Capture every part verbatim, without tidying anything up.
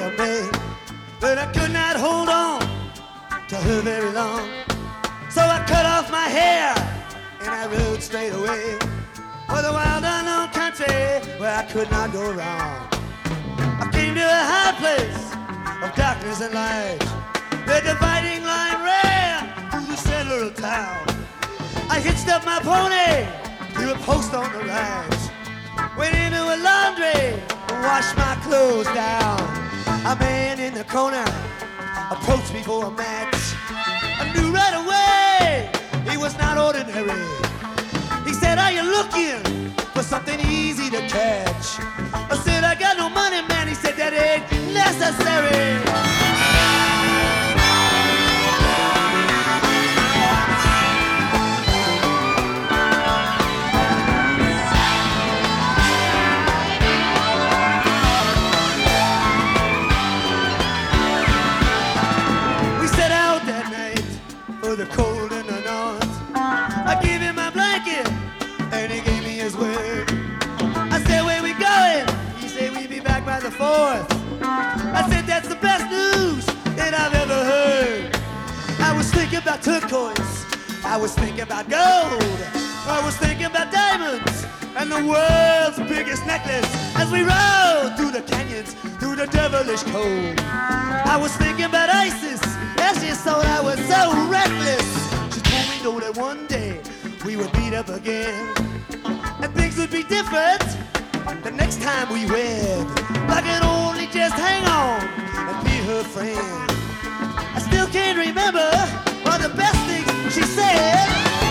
for me, but I could not hold on to her very long. So I cut off my hair and I rode straight away for the wild unknown country where I could not go wrong. I came to a high place of darkness and light. The dividing line ran through the center of town. I hitched up my pony to a post on the right, went into a laundry and washed my clothes down. A man in the corner approached me for a match. I knew right away he was not ordinary. He said, "Are you looking for something easy to catch?" I said, "I got no money, man." He said, "That ain't necessary." The cold in the north, I gave him my blanket and he gave me his word. I said, "Where we going?" He said, "We'll be back by the fourth." I said, "That's the best news that I've ever heard." I was thinking about turquoise, I was thinking about gold, I was thinking about diamonds and the world's biggest necklace as we rode through the canyons, through the devilish cold. I was thinking about Isis as she thought I was so reckless. She told me, know that one day we would meet up again and things would be different the next time we wed. I can only just hang on and be her friend. I still can't remember all the best things she said.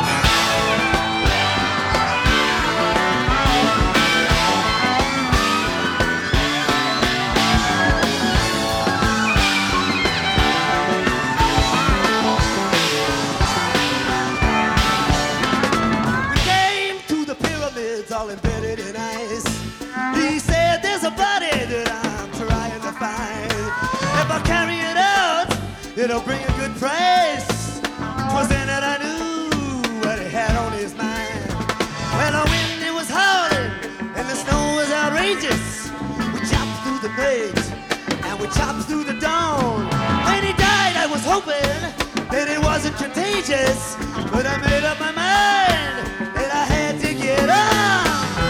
All embedded in ice. He said, "There's a body that I'm trying to find. If I carry it out, it'll bring a good price." 'Twas then that I knew what he had on his mind. When the wind it was howling and the snow was outrageous, we chopped through the night and we chopped through the dawn. When he died, I was hoping that it wasn't contagious, but I made up my mind that I had to get on.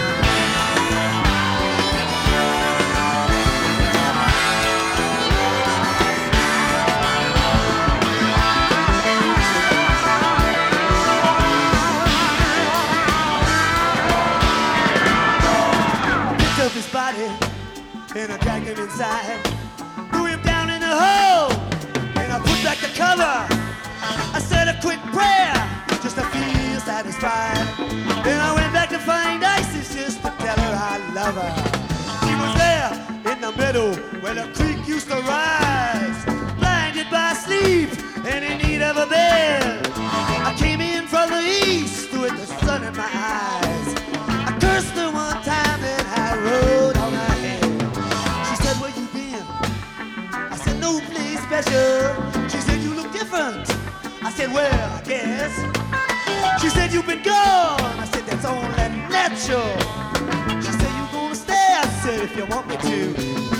His body and I dragged him inside, threw him down in the hole and I put back the cover. I said a quick prayer just to feel satisfied. Then I went back to find Isis just to tell her I love her. She was there in the middle where the creek used to rise, blinded by sleep and in need of a bed. I came in from the east with the sun in my eyes. I cursed her one time and I rode on her head. She said, "Where you been?" I said, "No place special." She said, "You look different." I said, "Well, I guess." She said, "You've been gone." I said, "That's only natural." She said, "You gonna stay?" I said, "If you want me to."